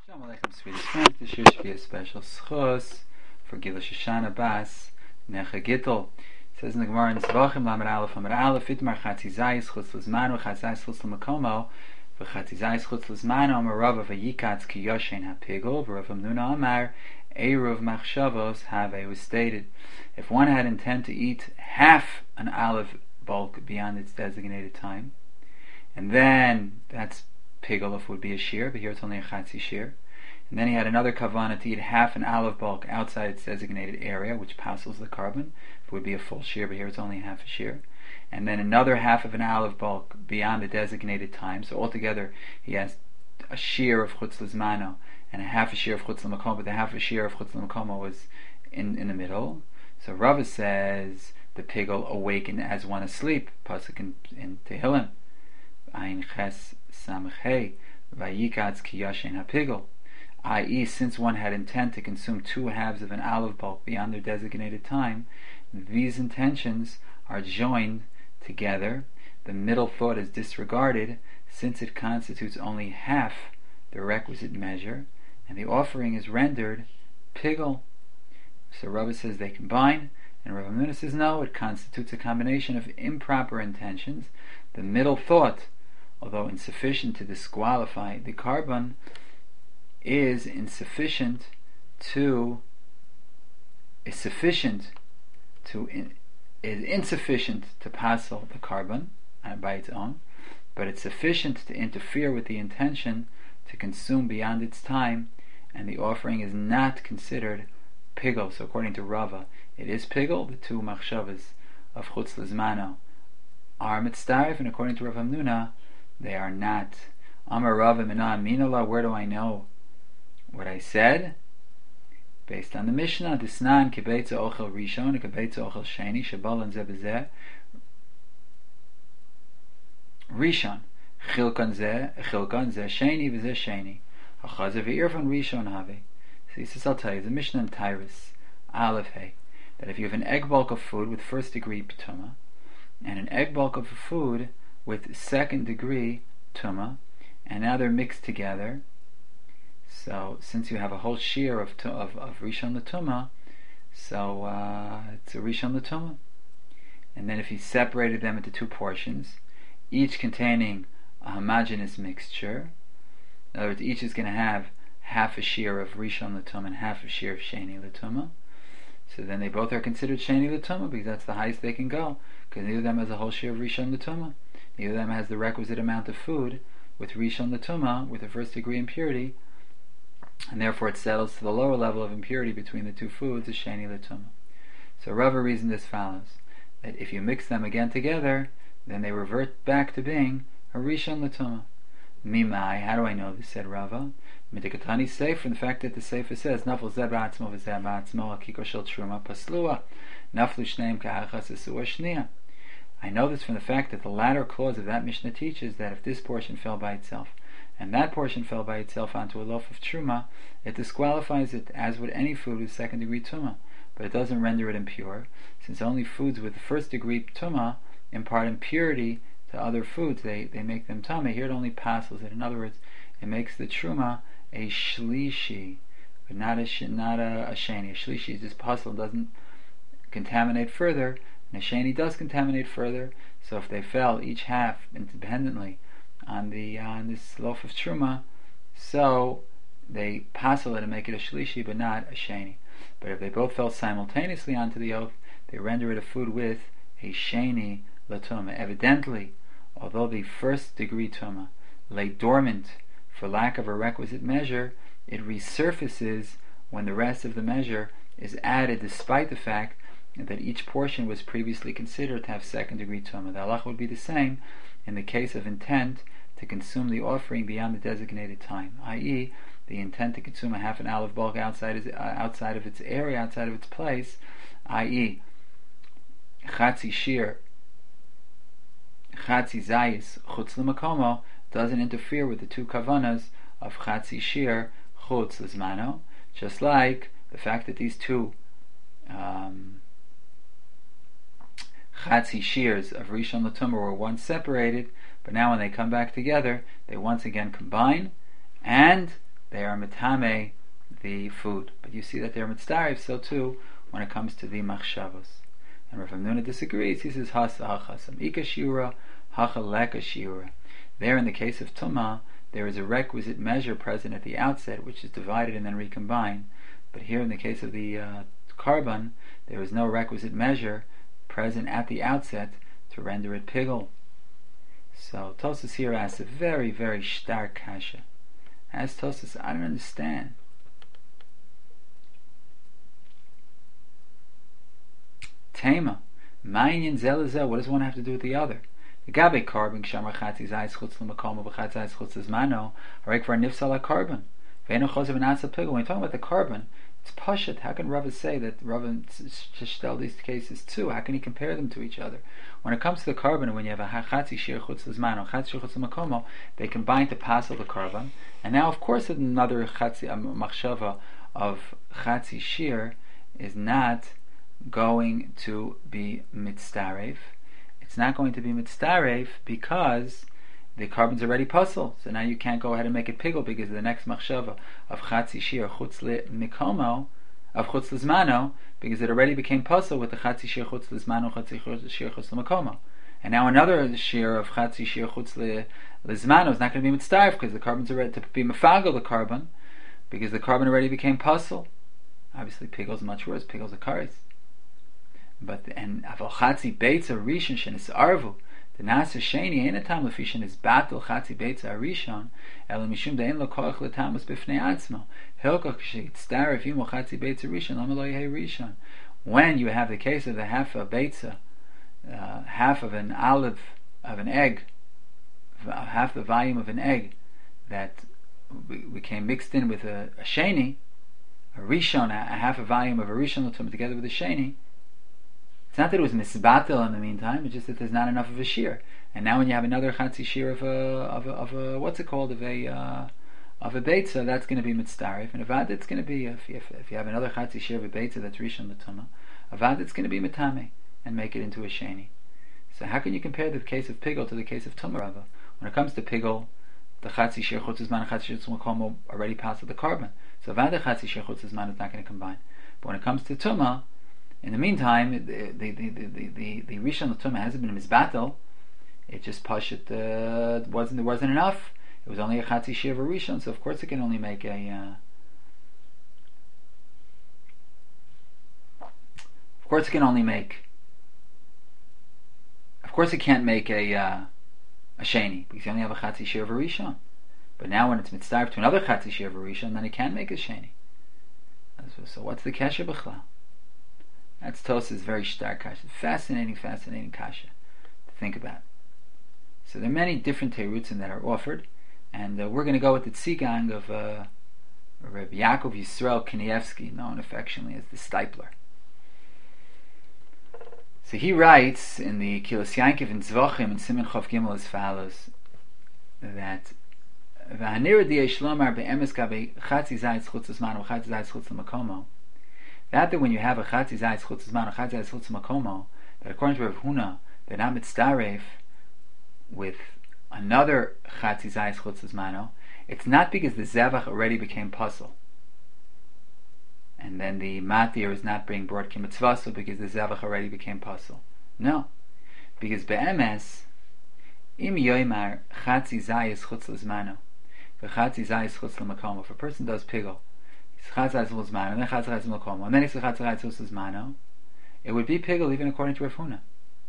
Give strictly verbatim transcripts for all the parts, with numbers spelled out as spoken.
Shalom Aleichem, sweetest friends. This year should be a special schos for Gila Shoshana Bas Necha Gittel. It says in the Gemara in Zvachim Lamed Aleph Lamed Aleph Itmar Chatzi Zayis Chutz Lizmano Chatzi Zayis Chutz L'Makomo V'Chatzi Zayis Chutz Lizmano Amar Rava V'Yikatz Ki Yoshein HaPigel V'Rav Hamnuna Amar Eruv Machshavos Have. It was stated, if one had intent to eat half an olive bulk beyond its designated time, and then that's pigel if it would be a shear, but here it's only a chatzi shear. And then he had another kavana to eat half an olive bulk outside its designated area, which passes the carbon. It would be a full shear, but here it's only half a shear. And then another half of an olive bulk beyond the designated time. So altogether he has a shear of chutz lizmano and a half a shear of chutz l'makomo, but the half a shear of chutz l'makomo was in, in the middle. So Rava says the pigel awakened as one asleep. Pasuk in, in Tehillim. Ayin ches samchei vayikatz ki yashen hapigel, that is, since one had intent to consume two halves of an olive bulk beyond their designated time, these intentions are joined together. The middle thought is disregarded, since it constitutes only half the requisite measure, and the offering is rendered pigel. So Rava says they combine, and Rav Hamnuna says no, it constitutes a combination of improper intentions. The middle thought, although insufficient to disqualify the carbon, is insufficient to is sufficient to in, is insufficient to passel the carbon by its own, but it's sufficient to interfere with the intention to consume beyond its time, and the offering is not considered pigel. So according to Rava, it is pigel. The two machshavas of chutz lizmano are mitzdarif, and according to Rav Hamnuna, they are not. Amar Rava Mina Minala. Where do I know what I said? Based on the Mishnah, Disnan Kibeitza Ochel Rishon, Kibeitza Ochel Sheni, Shabalan Zebezeh. Rishon, Chilkan Zeh, Chilkan Zeh Sheni, V'Zeh Sheni. Hachazer V'Irfan Rishon Have. So he says, I'll tell you, the Mishnah in Tyrus, Aleph Hey, that if you have an egg bulk of food with first degree ptuma, and an egg bulk of food with second degree tuma, and now they're mixed together. So since you have a whole shear of of, of rishon l'tuma, so uh, it's a rishon l'tuma. And then if you separated them into two portions, each containing a homogeneous mixture, in other words, each is going to have half a shear of rishon l'tuma and half a shear of sheni l'tuma. So then they both are considered sheni l'tuma because that's the highest they can go, because neither of them has a whole shear of rishon l'tuma. Neither of them has the requisite amount of food with rishon l'tuma, with the first degree impurity, and therefore it settles to the lower level of impurity between the two foods, as sheni l'tuma. So Rava reasoned as follows, that if you mix them again together, then they revert back to being a rishon l'tuma. Mimai, how do I know this, said Rava? Midikatani safe, from the fact that the sefer says, Nafl zeh ba'atzmo v'zeh ba'atzmo hakiko shel truma paslua, naflu shneim ka'achas esua shniya. I know this from the fact that the latter clause of that Mishnah teaches that if this portion fell by itself, and that portion fell by itself onto a loaf of truma, it disqualifies it, as would any food with second degree tuma, but it doesn't render it impure, since only foods with the first degree tuma impart impurity to other foods. They they make them tama. Here it only passes it. In other words, it makes the truma a shlishi, but not a not a, a sheni. A shlishi is just puzzle, doesn't contaminate further. And a sheni does contaminate further, so if they fell each half independently on the uh, on this loaf of truma, so they passel it and make it a shlishi, but not a sheni. But if they both fell simultaneously onto the oath, they render it a food with a sheni l'tuma. Evidently, although the first degree tuma lay dormant for lack of a requisite measure, it resurfaces when the rest of the measure is added, despite the fact that each portion was previously considered to have second degree tuma. The halacha would be the same in the case of intent to consume the offering beyond the designated time, that is, the intent to consume a half an olive bulk outside, is, uh, outside of its area, outside of its place, that is, chatzi shear, chatzi zayis, chutz l'makomo, doesn't interfere with the two kavanas of chatzi shear, chutz l'zmano, just like the fact that these two um, chatzi shears of rishon l'tuma were once separated, but now when they come back together, they once again combine, and they are mitame the food. But you see that they're mitzdarif, so too when it comes to the machshavos. And Rav Hamnuna disagrees. He says hasa hachasam ika shiura hacha leka shiura. There, in the case of tumah, there is a requisite measure present at the outset, which is divided and then recombined. But here, in the case of the uh, carbon, there is no requisite measure present at the outset to render it pigul. So Tosas here asks a very, very stark kasha. As Tosas, I don't understand. Tema, ma'inyan zelazeh. What does one have to do with the other? The gabe carbon kshamar chatzi zayis chutz l'makom v'chatz zayis chutz l'zmano harek var nifsal carbon ve'enu chosev v'nasa pigul. When you're talking about the carbon, it's pashut. How can Rava say that Rava shtel these cases too? How can he compare them to each other? When it comes to the carbon, when you have a chatzi shir chutz l'zmano, chatzi shir chutz l'makomo, they combine to passel the carbon. And now, of course, another chatzi um, machshava of chatzi shir is not going to be mitzdaref. It's not going to be mitzdaref because the carbon's already puzzle. So now you can't go ahead and make it pigul because the next machshava of chatzi shir chutz mikomo of chutz lizmano, because it already became puzzle with the chatzi shir chutz lizmano chatzi shir chutz mikomo. And now another shir of chatzi shir chutz lizmano is not going to be mitzdaref because the carbon's already to be mefagel the carbon because the carbon already became puzzle. Obviously, pigul's much worse. Pigul's a kares. But and aval chatzi beitza rishon shenis arvu. The Nasa Sheni ain't a tam lefishin is battle chatzi beitza arishon el mishum dein lo koach letamus b'fnei atzmo hilkoch sheyitzdaref imo chatzi beitza rishon lama lo yehei rishon. When you have the case of the half of beitza, uh, half of an olive of an egg, half the volume of an egg that became mixed in with a, a sheni, a rishon, a, a half a volume of a rishon together with a sheni. It's not that it was misbatel in the meantime, it's just that there's not enough of a shear. And now when you have another chatzi shear of a, of a, of a what's it called, of a, uh, of a beitza, that's going to be mitzdarif. And avad, it's going to be, if, if, if you have another chatzi shear of a beitza that's rishon l'tumah, avad, it's going to be mitame, and make it into a sheni. So how can you compare the case of pigul to the case of tumah rava? When it comes to pigul, the chatzi shear chutz zman and chatzi shear tzmakomo already passed the carbon. So avad, the chatzi shear chutz zman is not going to combine. But when it comes to tumah, in the meantime, the the the the the, the rishon l'tumah hasn't been misbattle. It just pashut uh, wasn't there wasn't enough. It was only a chatzi shir of a rishon, so of course it can only make a. Uh, of course it can only make. Of course it can't make a uh, a sheni because you only have a chatzi shir of a rishon. But now when it's mitzdarf to another chatzi shir of a rishon, then it can make a sheni. So, so what's the kesher b'chlal? That's Tos's very stark kasha. Fascinating, fascinating kasha to think about. So there are many different terutzim that are offered, and uh, we're going to go with the tzigang of uh, Rabbi Yaakov Yisrael Kanievsky, known affectionately as the Stipler. So he writes in the Kilos Yankiv and Zvachim and Siman Chav Gimel as follows, that V'hanira di'ei shlomar be'emes gabe chatzi zayis chutz zman v'chatzi zayis chutz l'makomo. That that when you have a chatzi zayis chutz zman or chatzi zayis chutz makomo, that according to Rav Huna, they're not mitzdaref with another chatzi zayis chutz zmano. It's not because the zevach already became puzzle, and then the matir is not being brought kimitzvaso because the zevach already became puzzle. No, because be'emes im yoymar chatzi zayis chutz zmano v'chatzi zayis chutz l'makomo. If a person does pigul, and then and then it's it would be pigul even according to Rav Huna.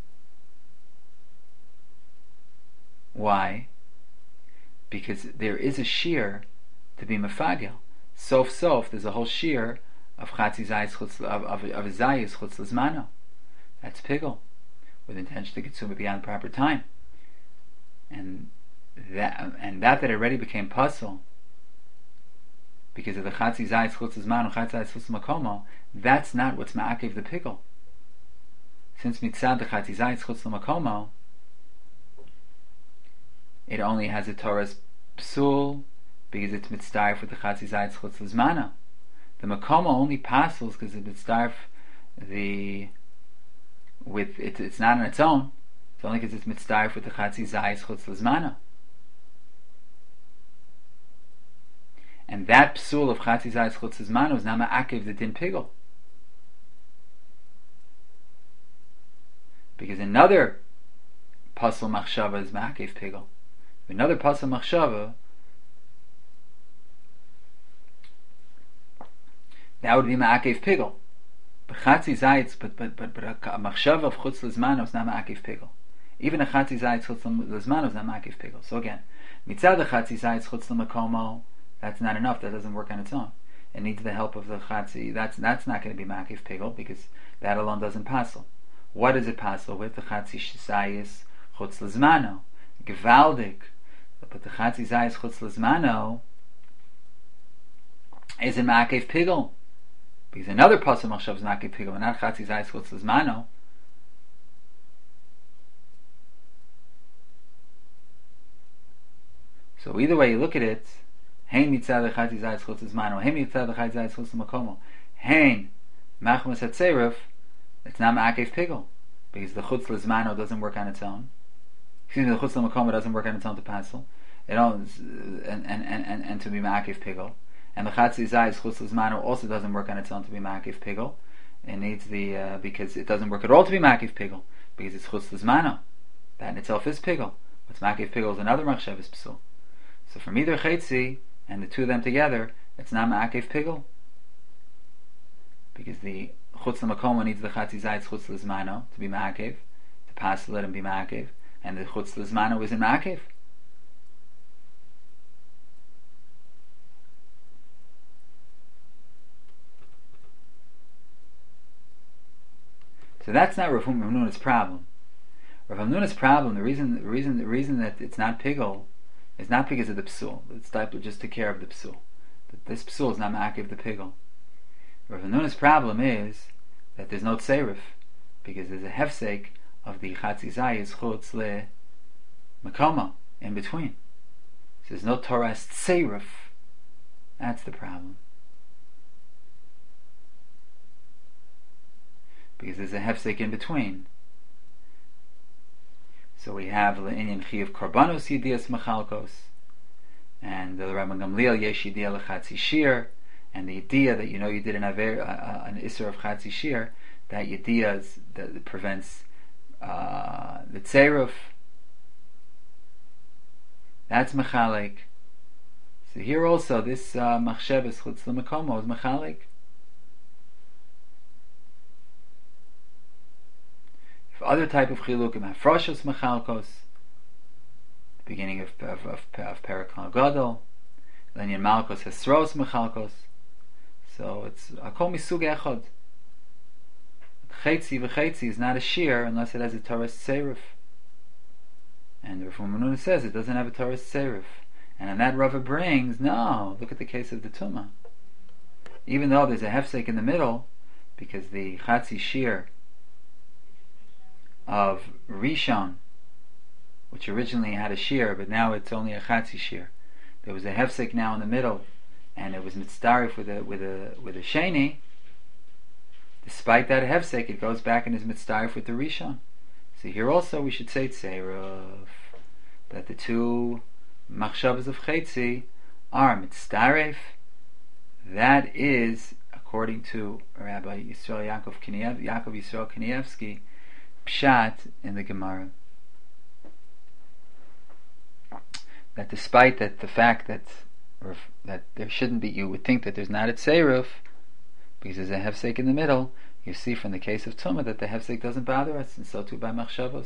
Why? Because there is a shear to be mefagel. Sof sof, there's a whole shear of chatzi zayis chutz of of of zayis chutz l'zmano. That's pigul, with intention to consume it beyond proper time. And that and that that already became puzzle because of the chatzi zayis chutz zman, chatzi zayis chutz makomo, that's not what's ma'akev the pigul. Since mitzad the chatzi zayis chutz makomo, it only has a Torah's psul because it's mitzdarf with the chatzi zayis chutz zmana. The makomo only passes because it's mitzdarf the with it, it's not on its own. It's only because it's mitzdarf with the chatzi zayis chutz zmana. And that psul of Chatzi Zayis Chutz Zmano is not ma'akev the din pigel. Because another pasal machshava is ma'akev pigel. Another pasal machshava, that would be ma'akev pigel. But Chatzi Zayis, but but but but a machshava of Chutz Zmano is not ma'akev pigel. Even a Chatzi Zayis Chutz Zmano is not ma'akev pigel. So again, mitzad the Chatzi Zayis Chutz Makomo, that's not enough. That doesn't work on its own. It needs the help of the Chatzi. That's that's not going to be ma'akev pigel because that alone doesn't passel. What does it passel with? The Chatzi Zayis Chutz Zmano, Gevaldik. But the Chatzi Zayis Chutz Zmano is in ma'akev pigel. Because another pasuk machshav is ma'akev pigel, and not Chatzi Zayis Chutz Zmano. So either way you look at it, hein mitzad Chatzi Zayis Chutz Zmano, hein mitzad Chatzi Zayis Chutz Makomo, hein machmas hatzeruf, it's not ma'akev pigel, because the Chutz Zmano doesn't work on its own. Excuse me, the Chutz Makomo doesn't work on its own to passel. It owns and and, and, and and to be ma'akev pigel. And the Chatzi Zayis Chutz Zmano also doesn't work on its own to be ma'akev pigel. It needs the uh, because it doesn't work at all to be ma'akev pigel because it's Chutz Zmano. That in itself is pigel. What's ma'akev pigel is another machshav is psul. So from either Chetzi and the two of them together, it's not ma'akev pigel because the Chutz Makomo needs the Chatzi Zayis Chutz Zmano to be ma'akev, to pass it and be ma'akev, and the Chutz Zmano is in ma'akev. So that's not Rav Huna's problem. Rav Huna's problem, the reason, the reason, the reason that it's not pigel, is not because of the psul. The disciple just took care of the psul. This psul is not ma'akev the pigel. Rav Huna's problem is that there's no tseirif, because there's a hefsek of the Chatzi Zayis Chutz le Makoma in between. So there's no Torah tseirif. That's the problem. Because there's a hefsek in between. So we have Le'inyan Chi of Korbanos Yedias Machalkos, and the Rabban Gamliel Yesh Yediyah Lechatzi Shir, and the idea that you know you did an aver, uh, an Isser of Chatzi Shir, that Yediyah that prevents uh, the Tzeiruf. That's Mechalek. So here also this uh, Machsheves Chutz L'Makomo is Mechalek. Other type of chilukim, hafroshos machalkos, the beginning of of of, of Perikon Gadol, Lenyan Malkos Hesros machalkos. So it's akol misug echad. Chetzi v'chetzi is not a shear unless it has a Torah Tzeiruf. And Rav Huna says it doesn't have a Torah Tzeiruf. And on that Rava brings, no, look at the case of the Tumah. Even though there's a hefsek in the middle, because the Chatzi shear of Rishon, which originally had a shear, but now it's only a Chatzi shear. There was a hefsek now in the middle, and it was mitzdarif with a with a with a sheni. Despite that hefsek, it goes back and is mitzdarif with the Rishon. So here also we should say tzeiruf, that the two machshavas of Chetzi are mitzdarif. That is, according to Rabbi Yisrael Yaakov Kniev, Yaakov Yisrael Knievsky, pshat in the Gemara. That despite that the fact that that there shouldn't be, you would think that there's not a tzeiruf because there's a hefsek in the middle. You see from the case of Tumah that the hefsek doesn't bother us, and so too by machshavos.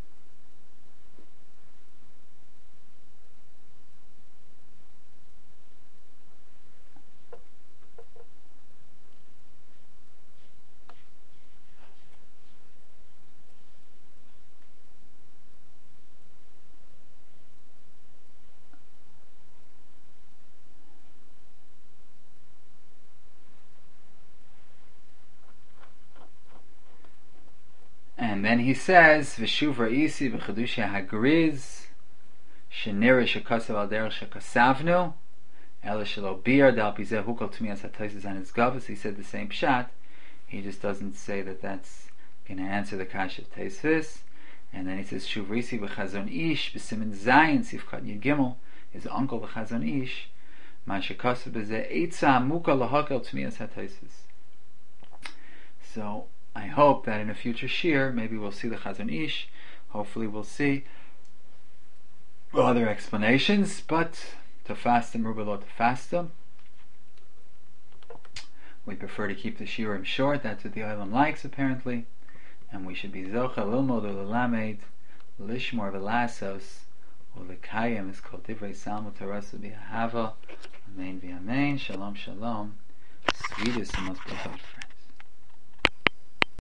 And then he says, "V'shuv ra'isi v'chadusha hagriz shenira shekasav al derech shekasavnu ela shelo bir dal pizeh hukol tmias hatayzes on his gavus." He said the same pshat. He just doesn't say that that's going to answer the kash of Teisvis. And then he says, "Shuv ra'isi v'chazon ish b'simin zayin sifkat yud gimel." His uncle v'chazon ish So I hope that in a future shir, maybe we'll see the Chazon Ish. Hopefully we'll see other explanations, but to fast them, Rubalot to fast them. We prefer to keep the shiurim short. That's what the Olam likes, apparently. And we should be zocha lilmod ulalamed lishmor v'lasos u'lekayim is called divrei salmo tarasu b'ahava. Amen v'amen. Shalom shalom. Sweetest and most beloved friend.